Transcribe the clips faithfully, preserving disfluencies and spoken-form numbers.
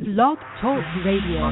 Blog Talk Radio.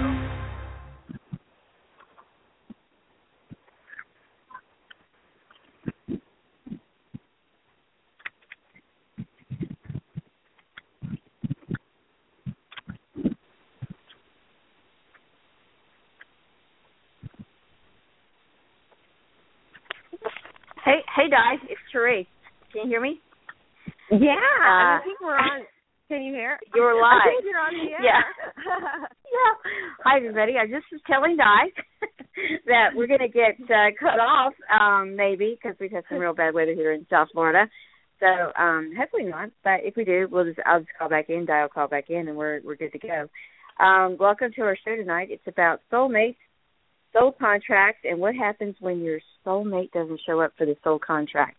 Hey, hey, Di, it's Therese. Can you hear me? Yeah, uh, I think we're on. Can you hear? You're live. I think you're on the air. Yeah. yeah. Hi, everybody. I just was telling Di that we're going to get uh, cut off, um, maybe, because we've had some real bad weather here in South Florida. So um, hopefully not. But if we do, we'll just I'll just call back in. Di will call back in, and we're we're good to go. Um, welcome to our show tonight. It's about soulmates, soul contracts, and what happens when your soulmate doesn't show up for the soul contract.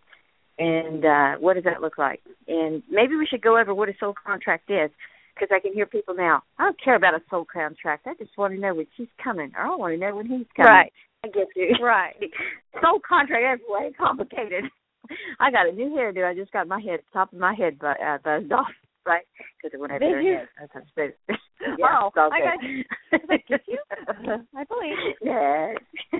And uh, what does that look like? And maybe we should go over what a soul contract is, because I can hear people now, I don't care about a soul contract. I just want to know when she's coming, or I want to know when he's coming. Right. I get you. Right. Soul contract, that's way complicated. I got a new hairdo. I just got my head, top of my head bu- uh, buzzed off, right? Because it went over Did their you? head. That's how it's supposed to. Yeah, oh, it's all I good. got you. you. I believe. No,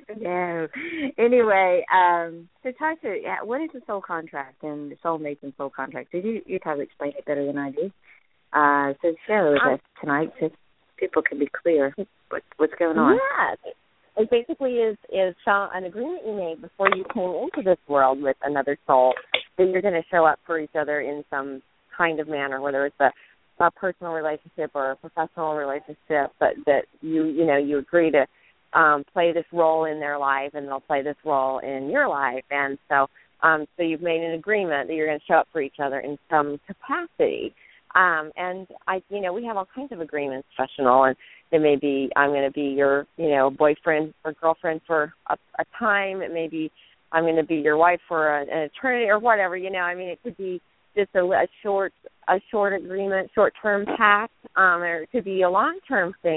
no. Anyway, um, so talk to yeah, what is a soul contract and soulmates and soul contracts? Did you you probably explain it better than I do? Uh, so show us tonight so people can be clear what, what's going on. Yes. It basically is is uh, an agreement you made before you came into this world with another soul that you're going to show up for each other in some kind of manner, whether it's a a personal relationship or a professional relationship, but that you, you know, you agree to um, play this role in their life and they'll play this role in your life. And so um, so you've made an agreement that you're going to show up for each other in some capacity. Um, and, I, you know, we have all kinds of agreements, professional, and it may be I'm going to be your, you know, boyfriend or girlfriend for a, a time. It may be I'm going to be your wife for a, an eternity or whatever, you know. I mean, it could be just a, a short a short agreement, short-term pact, um, or it could be a long-term thing.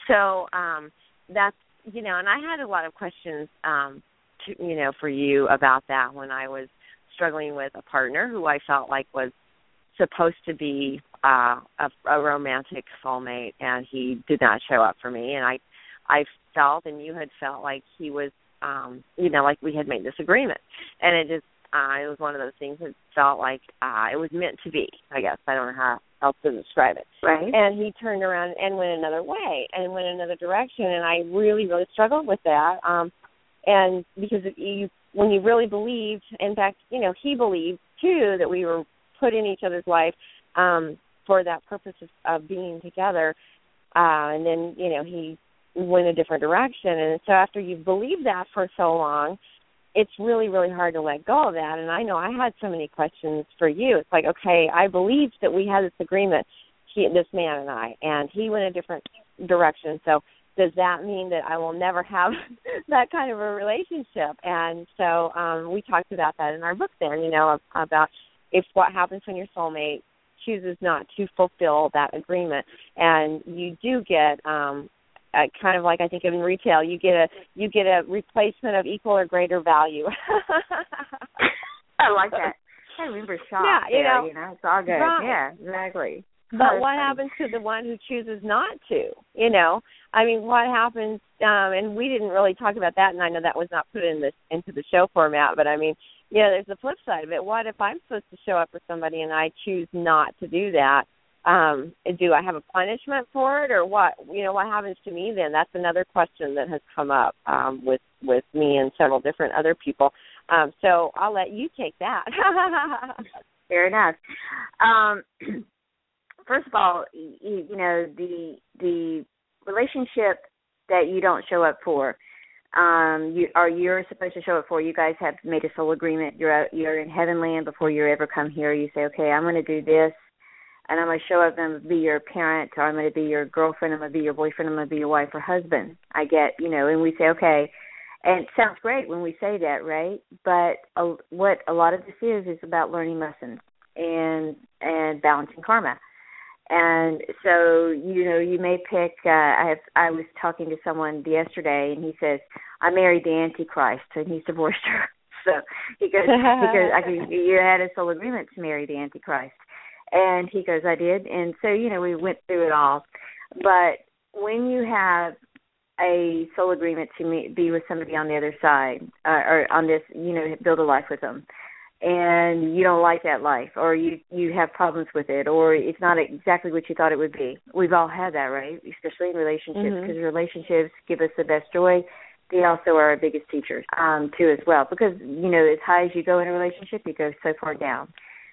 So um, that's, you know, and I had a lot of questions, um, to, you know, for you about that when I was struggling with a partner who I felt like was supposed to be uh, a, a romantic soulmate, and he did not show up for me. And I, I felt, and you had felt like he was, um, you know, like we had made this agreement. And it just, Uh, it was one of those things that felt like uh, it was meant to be, I guess. I don't know how else to describe it. Right. And he turned around and went another way and went another direction, and I really, really struggled with that. Um, and because you, when you really believed, in fact, you know, he believed, too, that we were put in each other's life um, for that purpose of, of being together. Uh, and then, you know, he went a different direction. And so after you've believed that for so long, it's really, really hard to let go of that. And I know I had so many questions for you. It's like, okay, I believed that we had this agreement, he, this man and I, and he went a different direction. So does that mean that I will never have that kind of a relationship? And so um, we talked about that in our book there, you know, about if what happens when your soulmate chooses not to fulfill that agreement. And you do get um, Uh, kind of like I think in retail, you get a you get a replacement of equal or greater value. I like that. I remember shop. Yeah, you there, know, you know, it's all good. Right. Yeah, exactly. But oh, what funny. happens to the one who chooses not to? You know, I mean, what happens? Um, and we didn't really talk about that, and I know that was not put in this into the show format. But I mean, you know, there's the flip side of it. What if I'm supposed to show up for somebody and I choose not to do that? Um, do I have a punishment for it, or what? You know, what happens to me then? That's another question that has come up um, with with me and several different other people. Um, so I'll let you take that. Fair enough. Um, first of all, you, you know, the the relationship that you don't show up for, um, you are you're supposed to show up for. You guys have made a soul agreement. You're out, you're in heaven land before you ever come here. You say, okay, I'm going to do this. And I'm going to show up and I'm going to be your parent, or I'm going to be your girlfriend, I'm going to be your boyfriend, I'm going to be your wife or husband. I get, you know, and we say, okay. And it sounds great when we say that, right? But uh, what a lot of this is is about learning lessons and and balancing karma. And so, you know, you may pick, uh, I have, I was talking to someone yesterday, and he says, I married the Antichrist, and he's divorced her. So he goes, he goes I mean, you had a soul agreement to marry the Antichrist. And he goes, I did. And so, you know, we went through it all. But when you have a soul agreement to meet, be with somebody on the other side, uh, or on this, you know, build a life with them, and you don't like that life, or you, you have problems with it, or it's not exactly what you thought it would be. We've all had that, right? Especially in relationships, because mm-hmm. relationships give us the best joy. They also are our biggest teachers, um, too, as well, because, you know, as high as you go in a relationship, you go so far down.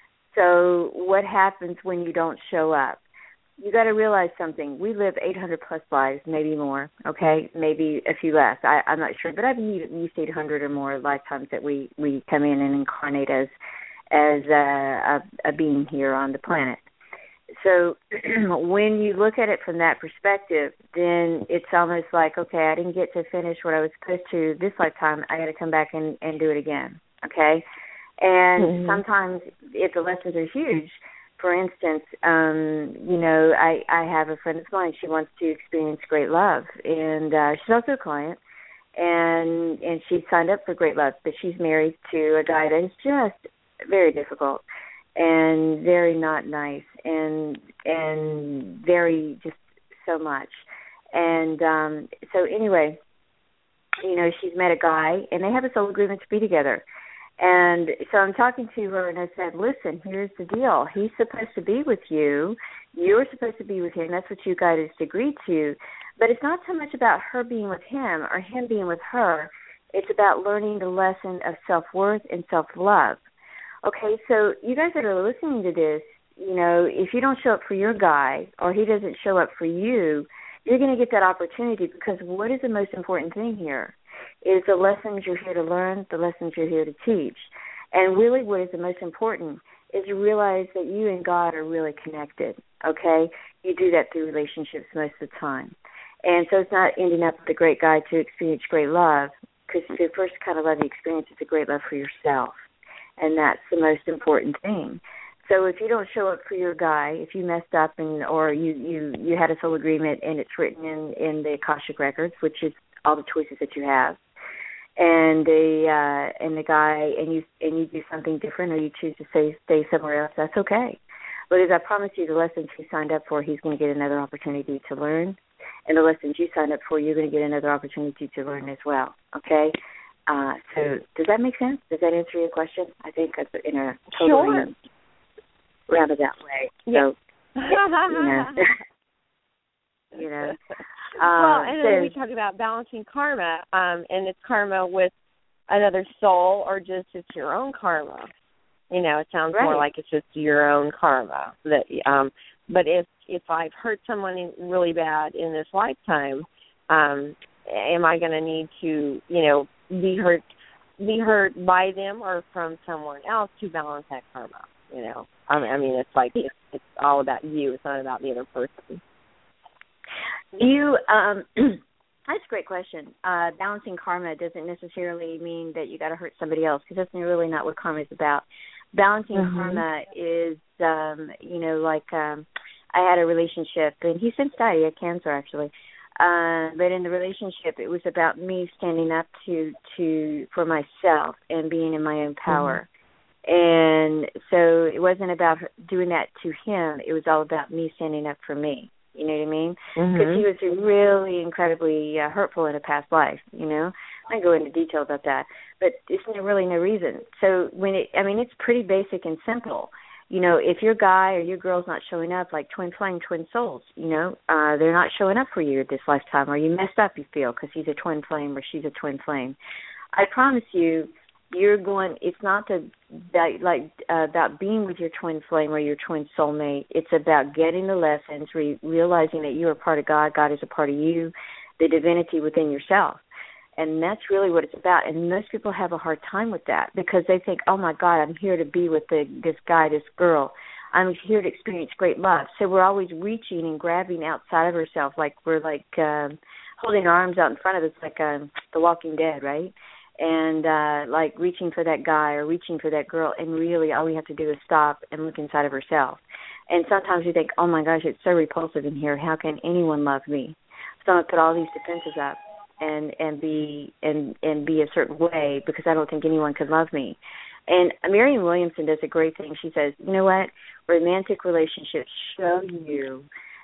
So what happens when you don't show up? You got to realize something. We live eight hundred plus lives, maybe more, okay, maybe a few less. I, I'm not sure, but I've used eight hundred or more lifetimes that we, we come in and incarnate as as a, a, a being here on the planet. So when you look at it from that perspective, then it's almost like, okay, I didn't get to finish what I was supposed to this lifetime. I got to come back and, and do it again, okay? And mm-hmm. sometimes if the lessons are huge, for instance, um, you know, I, I have a friend of mine. She wants to experience great love, and uh, she's also a client, and and she signed up for great love, but she's married to a guy that is just very difficult and very not nice, and and very just so much. And um, so anyway, you know, she's met a guy, and they have a soul agreement to be together. And so I'm talking to her, and I said, listen, here's the deal. He's supposed to be with you. You're supposed to be with him. That's what you guys agreed to. But it's not so much about her being with him or him being with her. It's about learning the lesson of self-worth and self-love. Okay, so you guys that are listening to this, you know, if you don't show up for your guy or he doesn't show up for you, you're going to get that opportunity, because what is the most important thing here? Is the lessons you're here to learn, the lessons you're here to teach. And really what is the most important is to realize that you and God are really connected, okay? You do that through relationships most of the time. And so it's not ending up with a great guy to experience great love, because the first kind of love you experience is a great love for yourself. And that's the most important thing. So if you don't show up for your guy, if you messed up and or you, you, you had a soul agreement and it's written in, in the Akashic Records, which is all the choices that you have, and the uh, and the guy and you and you do something different, or you choose to stay stay somewhere else, that's okay. But as I promise you, the lessons he signed up for, he's going to get another opportunity to learn, and the lessons you signed up for, you're going to get another opportunity to learn as well. Okay. Uh, so does that make sense? Does that answer your question? I think in a totally sure. roundabout way. Yeah. So you know. you know. Um, well, and then so, we talked about balancing karma, um, and it's karma with another soul, or just it's your own karma. You know, it sounds right. more like it's just your own karma. That, um, but if if I've hurt someone really bad in this lifetime, um, am I going to need to, you know, be hurt, be hurt by them or from someone else to balance that karma? You know, I mean, I mean it's like it's, it's all about you. It's not about the other person. You, um, that's a great question. Uh, balancing karma doesn't necessarily mean that you got to hurt somebody else, because that's really not what karma is about. Balancing mm-hmm. karma is, um, you know, like um, I had a relationship, and he since died. He had cancer, actually. Uh, but in the relationship, it was about me standing up to to for myself and being in my own power. Mm-hmm. And so it wasn't about doing that to him. It was all about me standing up for me. You know what I mean? Because mm-hmm. he was really incredibly uh, hurtful in a past life, you know. I can go into detail about that, but there's really no reason. So when it, I mean, it's pretty basic and simple. You know, if your guy or your girl's not showing up, like twin flame, twin souls, you know, uh, they're not showing up for you this lifetime, or you messed up, you feel, because he's a twin flame or she's a twin flame. I promise you, you're going, it's not to, that, like uh, about being with your twin flame or your twin soulmate. It's about getting the lessons, re- realizing that you are part of God, God is a part of you, the divinity within yourself. And that's really what it's about. And most people have a hard time with that, because they think, oh, my God, I'm here to be with the, this guy, this girl. I'm here to experience great love. So we're always reaching and grabbing outside of ourselves, like we're like um, holding our arms out in front of us, like um, The Walking Dead, right? And uh, like reaching for that guy or reaching for that girl, and really all we have to do is stop and look inside of ourselves. And sometimes we think, oh, my gosh, it's so repulsive in here. How can anyone love me? So I'm going to put all these defenses up and, and be and, and be a certain way, because I don't think anyone could love me. And Marianne Williamson does a great thing. She says, you know what? Romantic relationships show you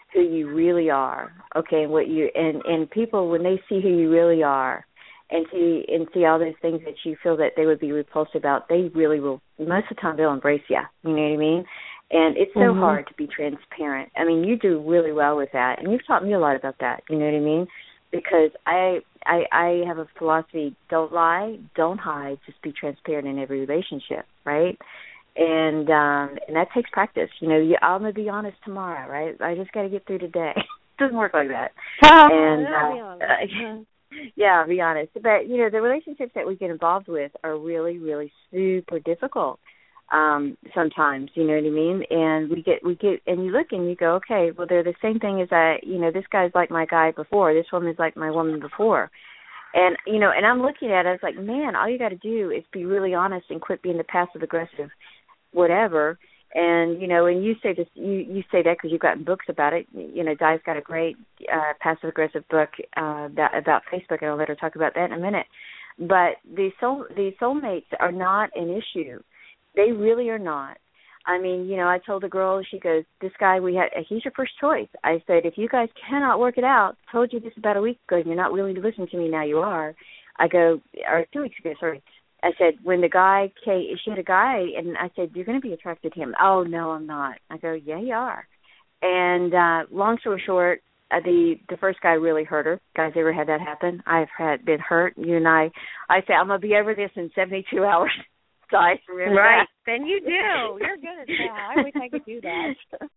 who you really are, okay, and what you and, and people when they see who you really are and see and see all those things that you feel that they would be repulsed about, they really will most of the time they'll embrace you. You know what I mean? And it's so mm-hmm. hard to be transparent. I mean, you do really well with that, and you've taught me a lot about that. You know what I mean? Because I I I have a philosophy: don't lie, don't hide, just be transparent in every relationship, right? And um, and that takes practice. You know, you, I'm gonna be honest tomorrow, right? I just got to get through today. It doesn't work like that. and uh, uh, yeah, be honest. But you know, the relationships that we get involved with are really, really super difficult. Um, sometimes, you know what I mean? And we get, we get, and you look and you go, okay, well, they're the same thing as I, you know, this guy's like my guy before, this woman's like my woman before. And, you know, and I'm looking at it, I was like, man, all you got to do is be really honest and quit being the passive aggressive whatever. And, you know, and you say this, you, you say that because you've gotten books about it. You know, Di's got a great uh, passive aggressive book uh, that, about Facebook, and I'll let her talk about that in a minute. But the soul, the soulmates are not an issue. They really are not. I mean, you know, I told the girl, she goes, this guy, we had, he's your first choice. I said, if you guys cannot work it out, told you this about a week ago, and you're not willing to listen to me, now you are. I go, or two weeks ago, sorry. I said, when the guy came, she had a guy, and I said, you're going to be attracted to him. Oh, no, I'm not. I go, yeah, you are. And uh, long story short, uh, the the first guy really hurt her. Guys, ever had that happen? I've had been hurt. You and I, I said, I'm going to be over this in seventy-two hours. I remember right. that. Then you do. You're good at that. I wish I could do that.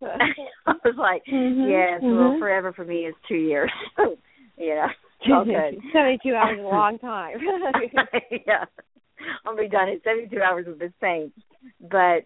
I was like, mm-hmm. yes, mm-hmm. well, forever for me is two years. you know, all good. seventy-two hours is a long time. yeah. I'll be done in seventy-two hours with this pain. But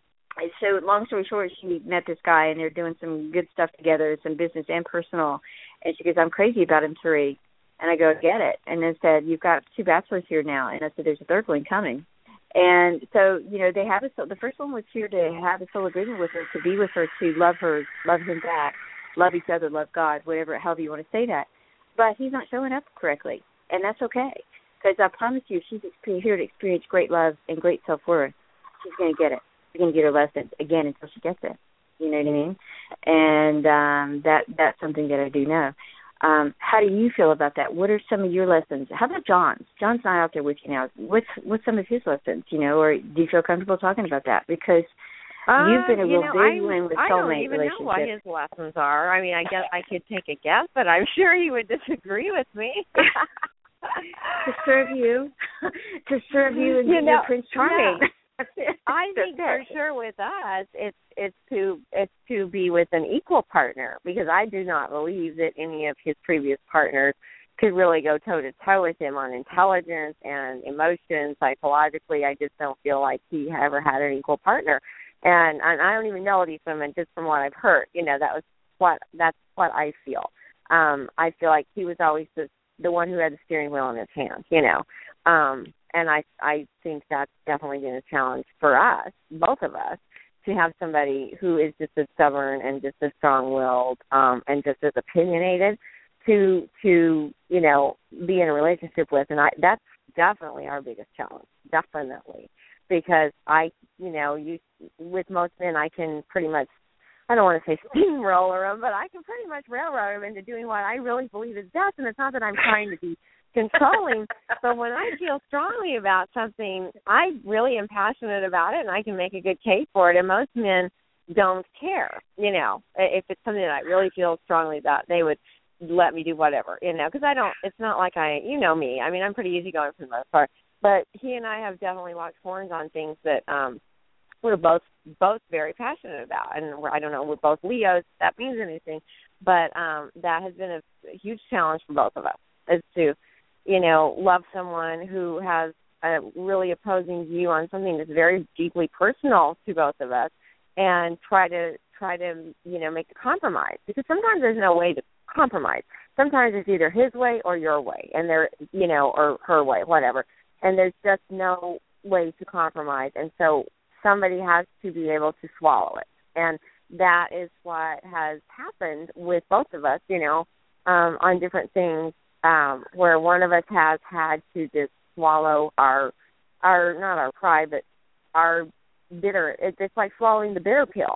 so long story short, she met this guy, and they're doing some good stuff together, some business and personal. And she goes, I'm crazy about him, Tariq. And I go, get it. And then said, you've got two bachelors here now. And I said, there's a third one coming. And so, you know, they have a, the first one was here to have a soul agreement with her, to be with her, to love her, love him back, love each other, love God, whatever, however you want to say that. But he's not showing up correctly, and that's okay. Because I promise you, she's here to experience great love and great self-worth. She's going to get it. She's going to get her lesson again until she gets it. You know what I mean? And um, that that's something that I do know. Um, how do you feel about that? What are some of your lessons? How about John's? John's not out there with you now. What's what's some of his lessons, you know, or do you feel comfortable talking about that? Because uh, you've been a you real know, big I, one with I soulmate relationships. I don't even relationships. know what his lessons are. I mean, I guess I could take a guess, but I'm sure he would disagree with me. to serve you, to serve you and you be know, your Prince Charming. Yeah. I think for sure with us, it's it's to it's to be with an equal partner, because I do not believe that any of his previous partners could really go toe to toe with him on intelligence and emotion. Psychologically, I just don't feel like he ever had an equal partner, and, and I don't even know these women, just from what I've heard. You know, that was what that's what I feel. Um, I feel like he was always the the one who had the steering wheel in his hand. You know. Um, And I I think that's definitely been a challenge for us, both of us, to have somebody who is just as stubborn and just as strong-willed um, and just as opinionated to, to you know, be in a relationship with. And I that's definitely our biggest challenge, definitely. Because I, you know, you with most men, I can pretty much, I don't want to say steamroller them, but I can pretty much railroad them into doing what I really believe is best. And it's not that I'm trying to be controlling, but when I feel strongly about something, I really am passionate about it, and I can make a good case for it. And most men don't care, you know. If it's something that I really feel strongly about, they would let me do whatever, you know, because I don't, it's not like I, you know me. I mean, I'm pretty easygoing for the most part. But he and I have definitely locked horns on things that um, we're both both very passionate about. And we're, I don't know, we're both Leos, if that means anything. But um, that has been a, a huge challenge for both of us, is to, you know, love someone who has a really opposing view on something that's very deeply personal to both of us, and try to try to, you know, make a compromise. Because sometimes there's no way to compromise. Sometimes it's either his way or your way, and there, you know, or her way, whatever. And there's just no way to compromise. And so somebody has to be able to swallow it. And that is what has happened with both of us, you know, um, on different things, um, where one of us has had to just swallow our, our not our pride, but our bitter. It's like swallowing the bitter pill.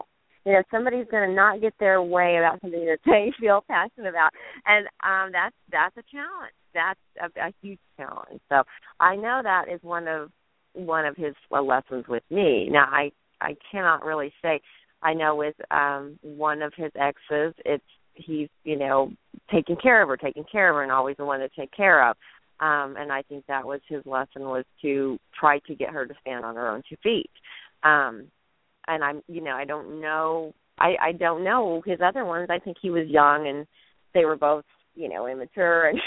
You know, somebody's going to not get their way about something that they feel passionate about, and um, that's that's a challenge. That's a, a huge challenge. So I know that is one of one of his uh, lessons with me. Now I I cannot really say. I know with um, one of his exes, it's he's you know taking care of her, taking care of her, and always the one to take care of. Um, and I think that was his lesson, was to try to get her to stand on her own two feet. Um, and I'm, you know, I don't know, I, I don't know his other ones. I think he was young and they were both, you know, immature and,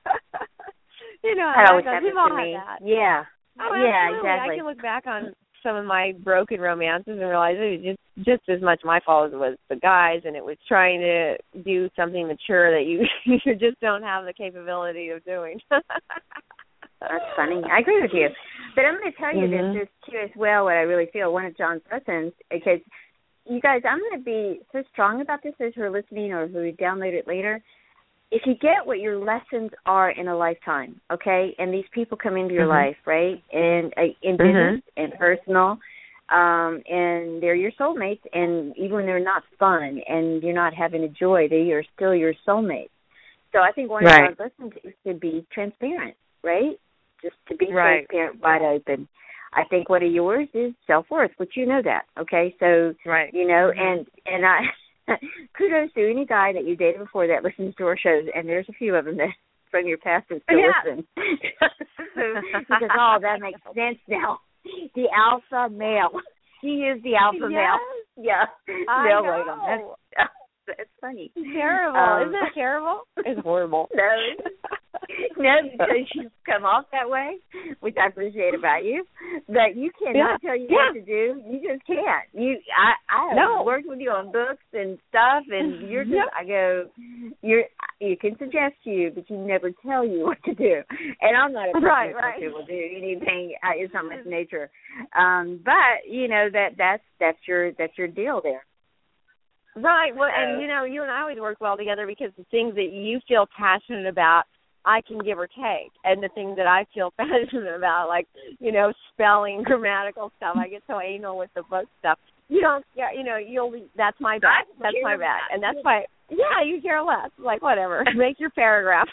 you know, that always I happens we've all to me. had that. Yeah. Oh, yeah, absolutely. exactly. I can look back on some of my broken romances and realize it was just, just as much my fault as it was the guys, and it was trying to do something mature that you you just don't have the capability of doing. That's funny. I agree with you. But I'm going to tell you mm-hmm. this, this too as well, what I really feel, one of John's lessons, because you guys, I'm going to be so strong about this as you're listening or who download it later. If you get what your lessons are in a lifetime, okay, and these people come into your mm-hmm. life, right, and uh, in business mm-hmm. and personal, um, and they're your soulmates, and even when they're not fun and you're not having a joy, they are still your soulmates. So I think one right. of our lessons is to be transparent, right, just to be right. transparent, wide open. I think one of yours is self-worth, which you know that, okay, so, right. you know, mm-hmm. and, and I... kudos to any guy that you dated before that listens to our shows, and there's a few of them that from your past that still yeah. listen. So, because, oh, that makes sense now. The alpha male. He is the alpha yes. male. Yeah. I no, know. wait on that. That's funny. Terrible. Um, Isn't that terrible? It's horrible. No. No, because you come off that way, which I appreciate about you. But you cannot yeah. tell you yeah. what to do. You just can't. You, I, I have no. worked with you on books and stuff, and you're just. Yep. I go, you're. You can suggest to you, but you never tell you what to do. And I'm not a person right, that right. people do anything. Uh, it's not my nature. Um, but you know that that's that's your that's your deal there. Right. Well, and you know, you and I always work well together because the things that you feel passionate about, I can give or take, and the things that I feel passionate about, like, you know, spelling, grammatical stuff, I get so anal with the book stuff. You don't, yeah, you know, you'll. That's my bag. That's my bag, and that's why. Yeah, you care less. Like, whatever. Make your paragraph.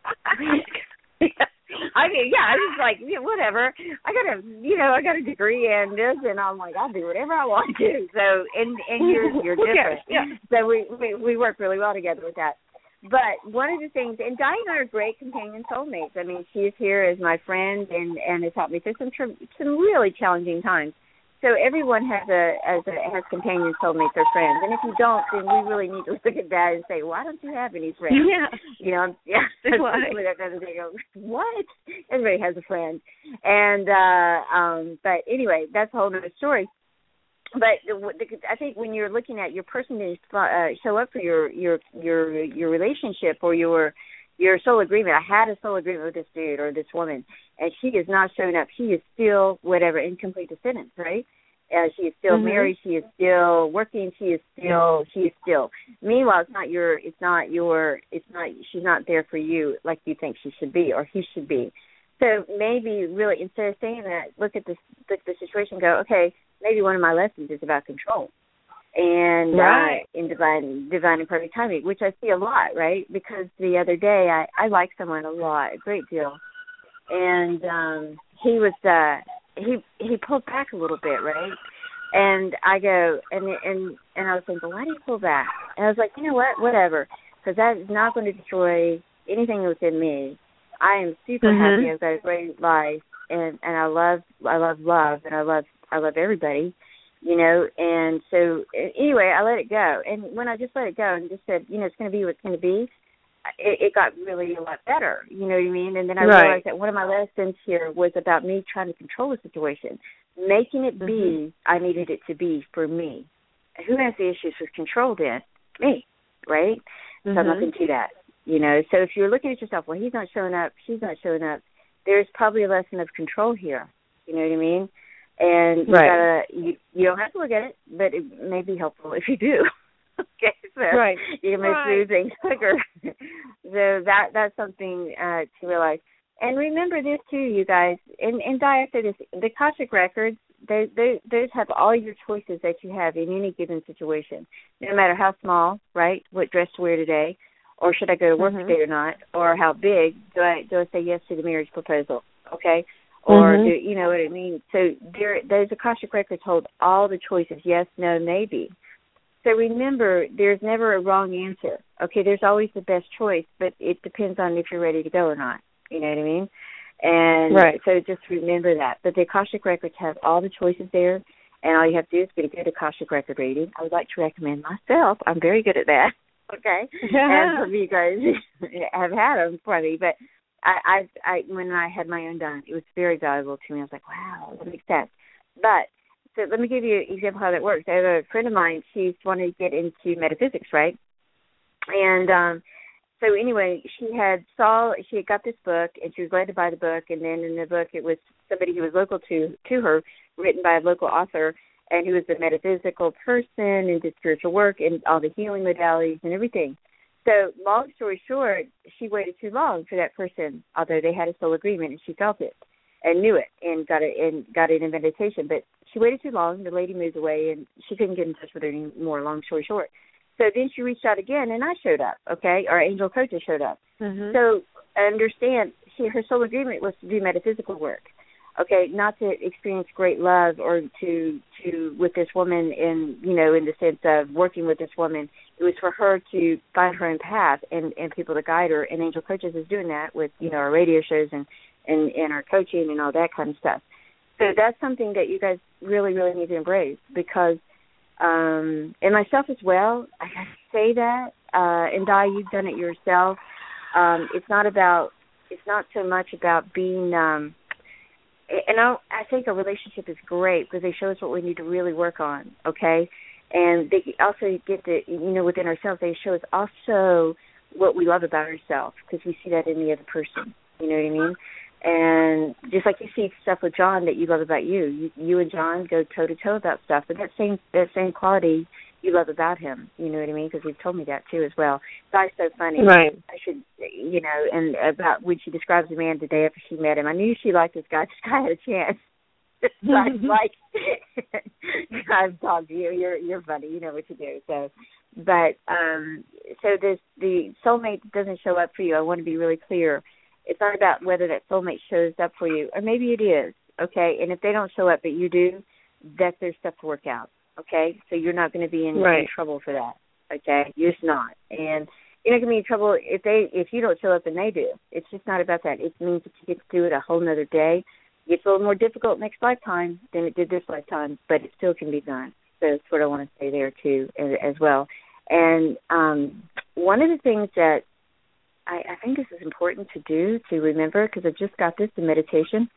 I mean, yeah, I was like, yeah, whatever. I got a, you know, I got a degree in this, and I'm like, I'll do whatever I want to do. So, and and you're you're different. Yeah. So we, we we work really well together with that. But one of the things, and Di and I are great companion soulmates. I mean, she's here as my friend, and and has helped me through some some really challenging times. So everyone has a as a has companion soulmates or friends, and if you don't, then we really need to look at that and say, why don't you have any friends? Yeah, you know, yeah. That doesn't go, what? Everybody has a friend, and uh, um, but anyway, that's a whole other story. But the, the, I think when you're looking at your person to uh, show up for your your your your relationship or your your soul agreement. I had a soul agreement with this dude or this woman, and she is not showing up. She is still whatever, incomplete sentence, right? Uh, she is still mm-hmm. married. She is still working. She is still. She is still. Meanwhile, it's not your. It's not your. It's not. She's not there for you like you think she should be or he should be. So maybe really instead of saying that, look at this. Look at the situation. And go, okay. Maybe one of my lessons is about control. And right. uh, in divine, divine and perfect timing, which I see a lot, right? Because the other day I, I like someone a lot, a great deal, and um, he was uh, he he pulled back a little bit, right? And I go and and and I was thinking, why do you pull back? And I was like, you know what, whatever, because that is not going to destroy anything within me. I am super mm-hmm. happy. I've got a great life, and and I love I love love, and I love I love everybody. You know, and so anyway, I let it go. And when I just let it go and just said, you know, it's going to be what it's going to be, it, it got really a lot better. You know what I mean? And then I right. realized that one of my lessons here was about me trying to control the situation, making it mm-hmm. be I needed it to be for me. Who has the issues with control then? Me, right? Mm-hmm. So I'm not going to do that. You know, so if you're looking at yourself, well, he's not showing up, she's not showing up, there's probably a lesson of control here. You know what I mean? And you, right. gotta, you you don't have to look at it, but it may be helpful if you do. Okay, so right. you can make right. through things quicker. So that that's something uh, to realize. And remember this too, you guys. And and Di, I say this: the Akashic records, Those, those, those have all your choices that you have in any given situation, no matter how small, right? What dress to wear today, or should I go to work mm-hmm. today or not, or how big do I do I say yes to the marriage proposal? Okay, or mm-hmm. do you know what I mean? So there, those Akashic records hold all the choices: yes, no, maybe. So remember, there's never a wrong answer. Okay, there's always the best choice, but it depends on if you're ready to go or not. You know what I mean? And right. so just remember that. But the Akashic records have all the choices there, and all you have to do is get a good Akashic record reading. I would like to recommend myself. I'm very good at that. Okay, and some of you guys have had them for me, but I, I, I, when I had my own done, it was very valuable to me. I was like, wow, that makes sense. But so let me give you an example how that works. I have a friend of mine. She's wanted to get into metaphysics, right? And um, so anyway, she had saw she had got this book, and she was glad to buy the book. And then in the book, it was somebody who was local to to her, written by a local author, and who was a metaphysical person and did spiritual work and all the healing modalities and everything. So long story short, she waited too long for that person, although they had a soul agreement and she felt it and knew it and got it and got it in meditation. But she waited too long. The lady moved away and she couldn't get in touch with her anymore, long story short. So then she reached out again and I showed up, okay? Our angel coaches showed up. Mm-hmm. So understand, she her soul agreement was to do metaphysical work. Okay, not to experience great love or to to with this woman in you know in the sense of working with this woman. It was for her to find her own path and, and people to guide her. And Angel Coaches is doing that with you know our radio shows and, and, and our coaching and all that kind of stuff. So that's something that you guys really really need to embrace because um, and myself as well. I gotta say that uh, and Di, you've done it yourself. Um, it's not about it's not so much about being. Um, And I, I think a relationship is great because they show us what we need to really work on, okay? And they also get to, you know, within ourselves, they show us also what we love about ourselves because we see that in the other person, you know what I mean? And just like you see stuff with John that you love about you, you, you and John go toe-to-toe about stuff, but that same that same quality you love about him, you know what I mean? Because you've told me that too as well. Guy's so funny. Right. I should, you know, and about when she describes the man the day after she met him, I knew she liked this guy. This guy had a chance. Like, like I've talked to you. You're you're funny. You know what to do. So, but um, so this the soulmate doesn't show up for you. I want to be really clear. It's not about whether that soulmate shows up for you, or maybe it is. Okay, and if they don't show up but you do, that's their stuff to work out. Okay, so you're not going to be in, right. in trouble for that. Okay, you're just not, and you're not going to be in trouble if they if you don't show up and they do. It's just not about that. It means that you get to do it a whole nother day. It's a little more difficult next lifetime than it did this lifetime, but it still can be done. So that's what I want to say there too, as, as well. And um, one of the things that I, I think this is important to do to remember, because I just got this in meditation.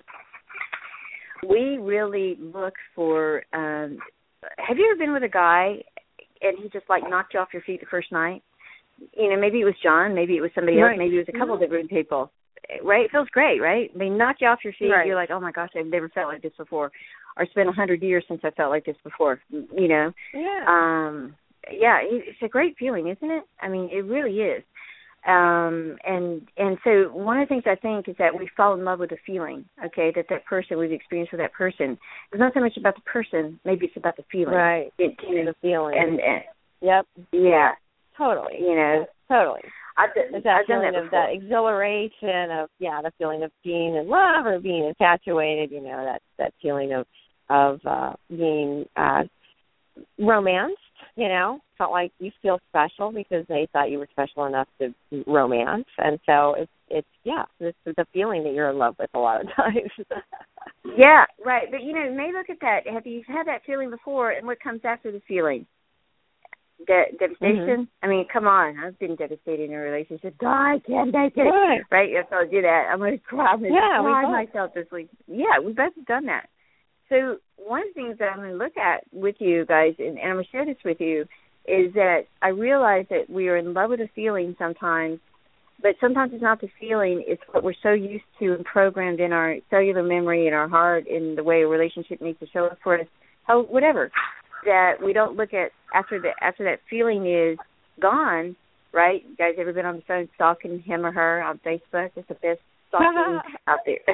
We really look for. Um, Have you ever been with a guy and he just like knocked you off your feet the first night? You know, maybe it was John, maybe it was somebody right. else, maybe it was a couple mm-hmm. different people. Right? It feels great, right? They knock you off your feet. Right. You're like, oh my gosh, I've never felt like this before. Or it's been a hundred years since I felt like this before. You know? Yeah. Um, yeah, it's a great feeling, isn't it? I mean, it really is. Um, and and so one of the things I think is that we fall in love with the feeling, okay, that that person, we've experienced with that person. It's not so much about the person, maybe it's about the feeling. Right, it, you know, the feeling. And, and Yep. Yeah. Totally. You know. Totally. I've done, It's that I've done feeling that of that exhilaration of, yeah, the feeling of being in love or being infatuated, you know, that, that feeling of, of uh, being uh, romanced, you know, felt like you feel special because they thought you were special enough to romance. And so it's, it's yeah, this is the feeling that you're in love with a lot of times. Yeah, right. But, you know, you may look at that. Have you had that feeling before, and what comes after the feeling? De- devastation? Mm-hmm. I mean, come on. I've been devastated in a relationship. God, I can't make it. Right. Right? If I do that, I'm going to cry. I'm going to yeah, cry myself this week. Yeah, we both have done that. So one of the things that I'm going to look at with you guys, and, and I'm going to share this with you, is that I realize that we are in love with a feeling sometimes, but sometimes it's not the feeling. It's what we're so used to and programmed in our cellular memory, in our heart, in the way a relationship needs to show up for us, how, whatever, that we don't look at after the after that feeling is gone, right? You guys ever been on the phone stalking him or her on Facebook? It's the best stalking out there.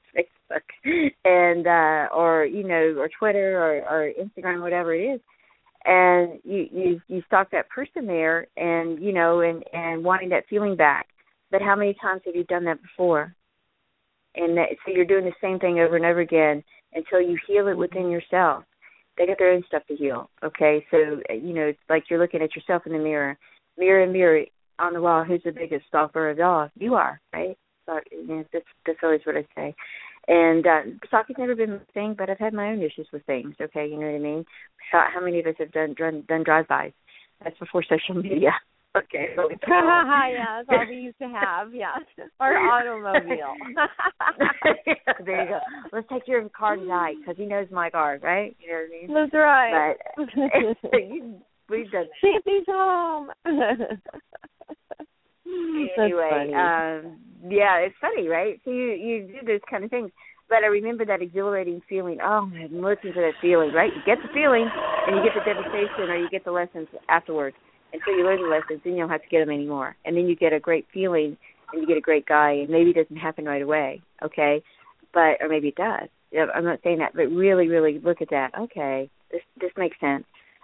Facebook and uh, or you know, or Twitter or, or Instagram, whatever it is, and you you you stalk that person there, and you know, and and wanting that feeling back. But how many times have you done that before? And that, so you're doing the same thing over and over again until you heal it within yourself. They got their own stuff to heal, okay? So, you know, it's like you're looking at yourself in the mirror. Mirror, mirror on the wall, who's the biggest stalker of all? You are, right? So, you know, that's, that's always what I say. And uh, stalking's never been my thing, but I've had my own issues with things, okay? You know what I mean? How, how many of us have done, done, done drive-bys? That's before social media. Okay. Yeah, that's all we used to have, yeah. Or automobile. Yeah, there you go. Let's take your car tonight because he knows my car, right? You know what I mean? That's right. But we've done that. Shanty's home. Anyway, um, yeah, it's funny, right? So you, you do those kind of things. But I remember that exhilarating feeling. Oh, I'm looking for that feeling, right? You get the feeling, and you get the devastation, or you get the lessons afterwards. Until you learn the lessons, then you don't have to get them anymore. And then you get a great feeling, and you get a great guy, and maybe it doesn't happen right away, okay? But, or maybe it does. I'm not saying that, but really, really look at that. Okay, this this makes sense.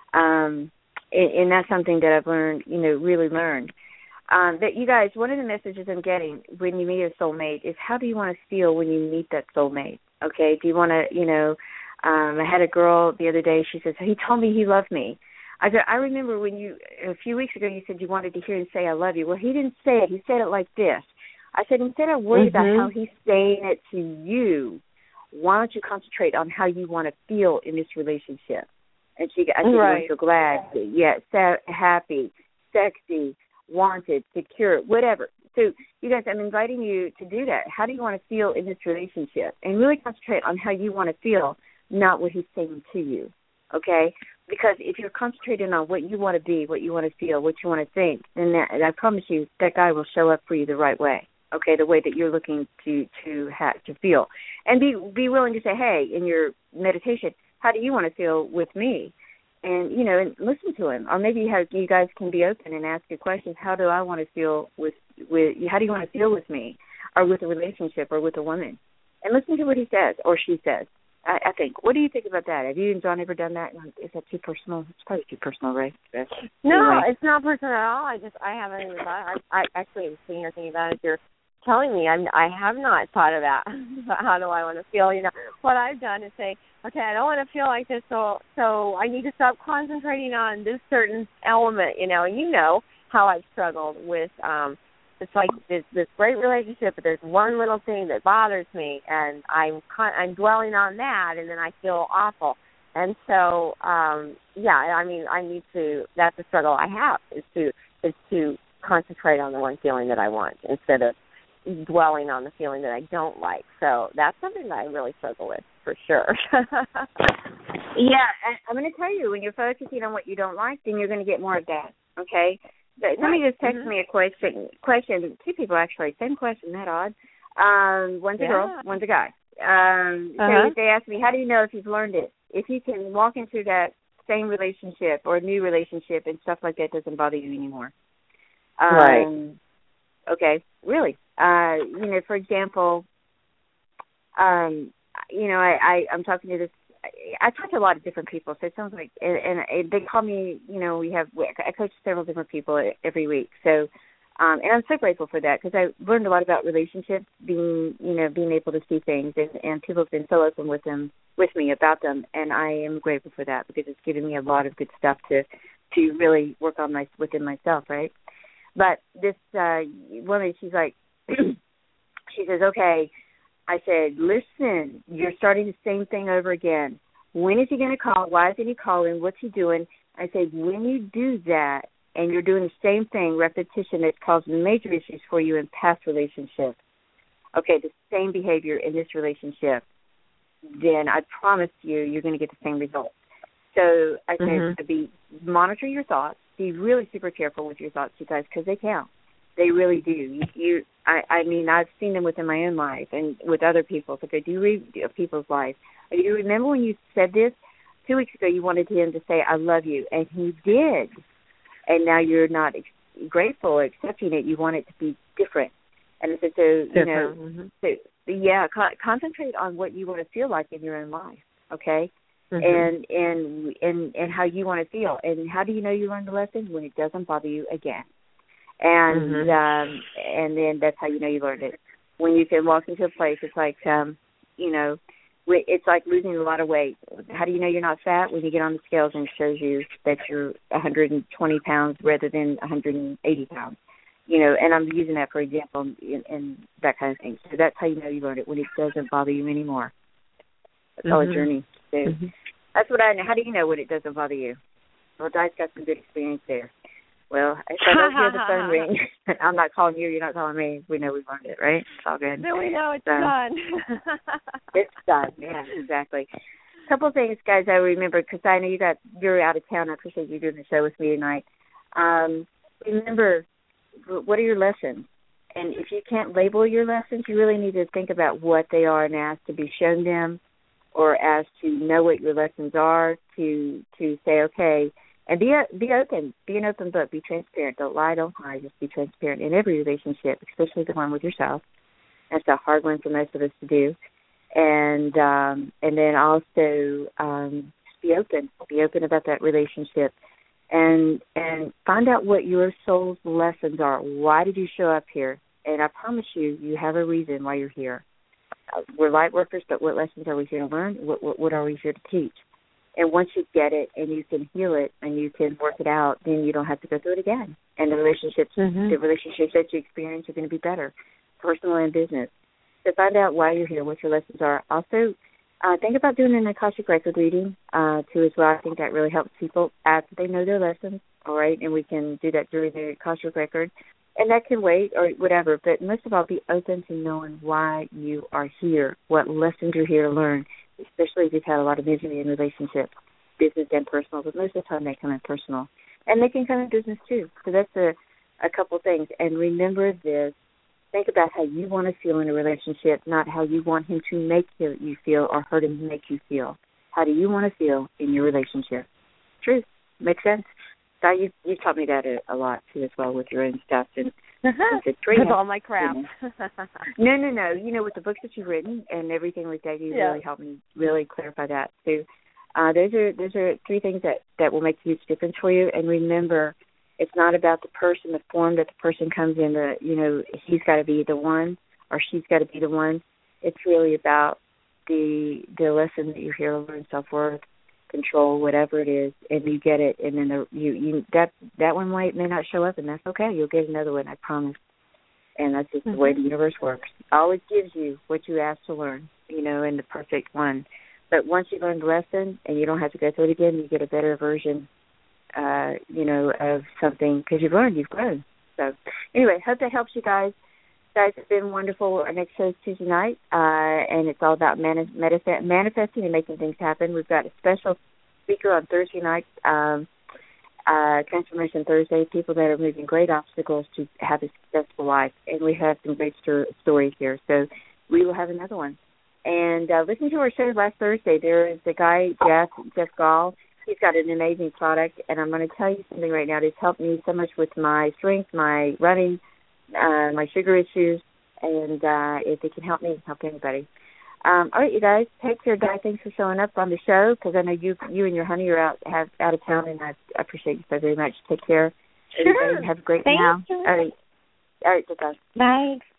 Um, and, and that's something that I've learned, you know, really learned. Um, that you guys, one of the messages I'm getting when you meet a soulmate is how do you want to feel when you meet that soulmate, okay? Do you want to, you know, um, I had a girl the other day, she says, he told me he loved me. I said, I remember when you, a few weeks ago, you said you wanted to hear him say I love you. Well, he didn't say it. He said it like this. I said, instead of worry mm-hmm. about how he's saying it to you, why don't you concentrate on how you want to feel in this relationship? And she, I think right. you feel glad, yeah, sad, happy, sexy, wanted, secure, whatever. So, you guys, I'm inviting you to do that. How do you want to feel in this relationship? And really concentrate on how you want to feel, not what he's saying to you, okay? Because if you're concentrating on what you want to be, what you want to feel, what you want to think, then that, I promise you that guy will show up for you the right way, okay, the way that you're looking to to have to feel. And be be willing to say, hey, in your meditation, how do you want to feel with me? And, you know, and listen to him. Or maybe you, have, you guys can be open and ask your questions. How do I want to feel with, with, how do you want to feel with me or with a relationship or with a woman? And listen to what he says or she says. I, I think. What do you think about that? Have you and John ever done that? Is that too personal? It's probably too personal, right? No, anyway. It's not personal at all. I just, I haven't even thought. I, I actually am sitting here thinking about it. You're telling me. I'm, I have not thought about how do I want to feel. You know, what I've done is say, okay, I don't want to feel like this, so so I need to stop concentrating on this certain element. You know, and you know how I've struggled with. Um, It's like this, this great relationship, but there's one little thing that bothers me, and I'm con- I'm dwelling on that, and then I feel awful. And so, um, yeah, I mean, I need to. That's the struggle I have is to is to concentrate on the one feeling that I want instead of dwelling on the feeling that I don't like. So that's something that I really struggle with for sure. Yeah, I'm going to tell you, when you're focusing on what you don't like, then you're going to get more of that. Okay. Somebody just texted mm-hmm. me a question. Question. Two people actually. Same question. That odd. Um, one's yeah. a girl. One's a guy. Um, uh-huh. So they asked me, how do you know if you've learned it? If you can walk into that same relationship or new relationship and stuff like that doesn't bother you anymore. Um, right. Okay. Really. Uh, you know, for example, um, you know, I, I I'm talking to this. I talk to a lot of different people, so it sounds like, and, and they call me, you know, we have, I coach several different people every week, so, um, and I'm so grateful for that, because I learned a lot about relationships, being, you know, being able to see things, and, and people have been so open with them, with me about them, and I am grateful for that, because it's given me a lot of good stuff to, to really work on my, within myself, right? But this uh, woman, she's like, she says, okay, I said, listen, you're starting the same thing over again. When is he going to call? Why isn't he calling? What's he doing? I said, when you do that and you're doing the same thing, repetition, that's causing major issues for you in past relationships, okay, the same behavior in this relationship, then I promise you, you're going to get the same results. So I said, mm-hmm. be monitor your thoughts. Be really super careful with your thoughts, you guys, because they count. They really do. You, you I, I mean, I've seen them within my own life and with other people's. Like I do read people's lives. Do you remember when you said this two weeks ago? You wanted him to say, "I love you," and he did. And now you're not ex- grateful or accepting it. You want it to be different. And I said, so you know, mm-hmm. so yeah, con- concentrate on what you want to feel like in your own life, okay? Mm-hmm. And and and and how you want to feel. And how do you know you learned the lesson? When it doesn't bother you again. And mm-hmm. um, and then that's how you know you learned it. When you can walk into a place, it's like, um, you know, it's like losing a lot of weight. How do you know you're not fat? When you get on the scales and it shows you that you're one hundred twenty pounds rather than one hundred eighty pounds. You know, and I'm using that for example and, and that kind of thing. So that's how you know you learned it, when it doesn't bother you anymore. That's all mm-hmm. a journey. So mm-hmm. that's what I know. How do you know when it doesn't bother you? Well, Di's got some good experience there. Well, if I don't hear the phone ring, I'm not calling you, you're not calling me. We know we've learned it, right? It's all good. Then we know it's so, done. It's done, yeah, exactly. A couple of things, guys, I remember, because I know you got, you're out of town. I appreciate you doing the show with me tonight. Um, remember, what are your lessons? And if you can't label your lessons, you really need to think about what they are and ask to be shown them, or ask to know what your lessons are, to to say, okay, and be be open, be an open book, be transparent. Don't lie, don't hide, just be transparent in every relationship, especially the one with yourself. That's a hard one for most of us to do. And um, and then also um, just be open, be open about that relationship. And and find out what your soul's lessons are. Why did you show up here? And I promise you, you have a reason why you're here. Uh, we're light workers, but what lessons are we here to learn? What, what, what are we here to teach? And once you get it and you can heal it and you can work it out, then you don't have to go through it again. And the relationships, mm-hmm. the relationships that you experience are going to be better, personal and business. So find out why you're here, what your lessons are. Also, Uh, think about doing an Akashic record reading, uh, too, as well. I think that really helps people after they know their lessons, all right? And we can do that during the Akashic record. And that can wait or whatever. But most of all, be open to knowing why you are here, what lessons you're here to learn, especially if you've had a lot of misery in relationships, business and personal. But most of the time they come in personal. And they can come in business, too. So that's a, a couple things. And remember this. Think about how you want to feel in a relationship, not how you want him to make you feel or hurt him to make you feel. How do you want to feel in your relationship? Truth. Makes sense? So you you taught me that a, a lot, too, as well, with your own stuff. And with all my crap. no, no, no. You know, with the books that you've written and everything like that, you yeah. really helped me really clarify that. So uh, those are those are three things that, that will make a huge difference for you. And remember, it's not about the person, the form that the person comes in, the, you know, he's got to be the one or she's got to be the one. It's really about the the lesson that you're here to learn, self-worth, control, whatever it is, and you get it. And then the, you, you that that one might may not show up, and that's okay. You'll get another one, I promise. And that's just mm-hmm. the way the universe works. Always gives you what you ask to learn, you know, and the perfect one. But once you learn the lesson and you don't have to go through it again, you get a better version Uh, you know, of something, because you've learned, you've grown. So, anyway, hope that helps you guys. Guys, it's been wonderful. Our next show is Tuesday night, uh, and it's all about mani- manif- manifesting and making things happen. We've got a special speaker on Thursday night, um, uh, Transformation Thursday, people that are moving great obstacles to have a successful life, and we have some great st- stories here. So, we will have another one. And uh, listen to our show last Thursday. There is the guy, Jeff, Jeff Gall. He's got an amazing product, and I'm going to tell you something right now. It's helped me so much with my strength, my running, uh, my sugar issues, and uh, if it can help me, it can help anybody. Um, all right, you guys, take care, guys. Thanks for showing up on the show, because I know you you and your honey are out have out of town, and I appreciate you so very much. Take care. Sure. Everybody have a great Thank now. you. All right. All right, bye-bye. Bye.